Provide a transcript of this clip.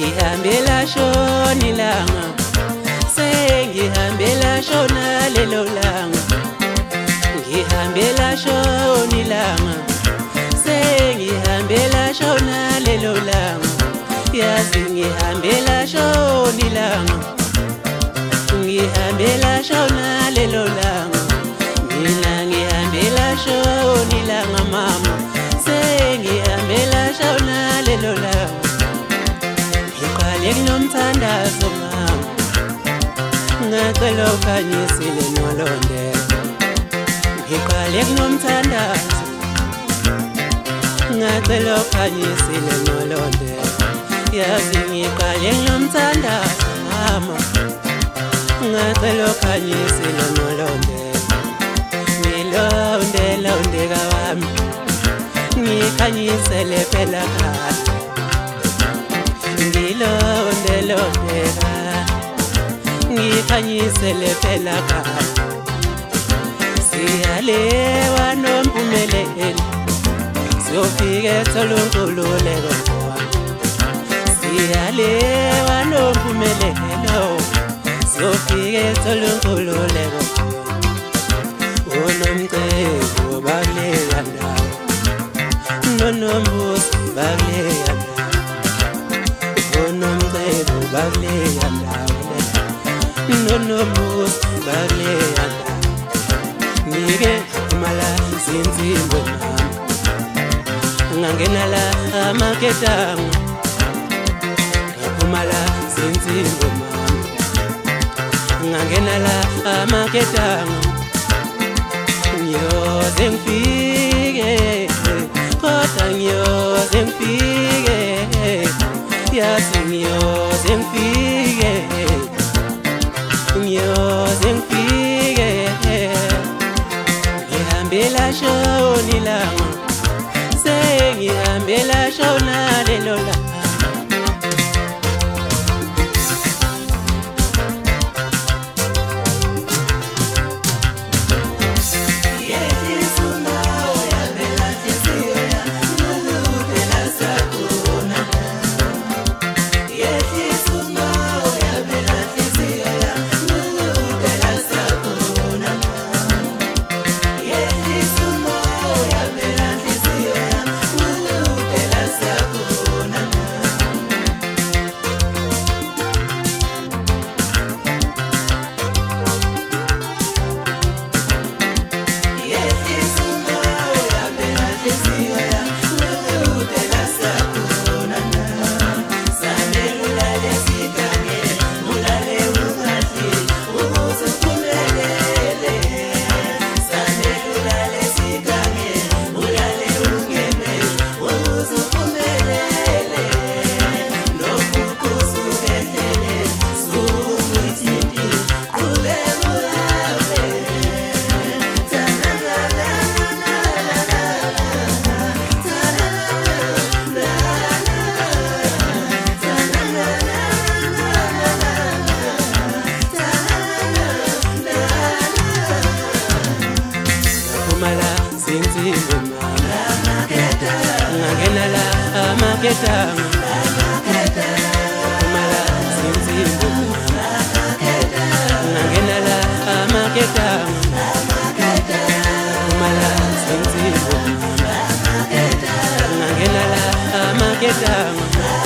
ngihambela shona ilanga sengihambela shona lelo langa ngihambela shona ilanga sengihambela shona lelo langa yazi ngihambela shona ilanga ngihambela shona lelo langa mina ngihambela shona ilanga mama sengihambela shona lelo langa ngiqale kunomthandazo mama ngacela ukhanyisile nolondela ngiqale kunomthandazo ngacela ukhanyisile nolondela yazi ngiqale kunomthandazo mama ngacela ukhanyisile nolondela ngilondela undeka wami ngikhanyisele phela khaya ngilondela undeka ngikhanyisele phela khaya siyalewa nompumelelo siyofika ethola unkululeko siyalewa nompumelelo siyofika ethola unkululeko unomcebo bakuleka ndawo nonombuso bakuleka ndawo unomcebo bakuleka ndawo nonombuso bakuleka ndawo nike umala zinzimbo mama ngangena la amaketanga ngaphumala zinzimbo mama ngangena la amaketanga ngiyoze ngifike kodwa ngiyoze ngifike yazi ngiyoze ngifike ngiyoze ngifike ngihambela shona ilanga sengihambela shona lelo langa ngangena la amaketanga umala zinzimbo ngangena la amaketanga umala zinzimbo ngangena la amaketanga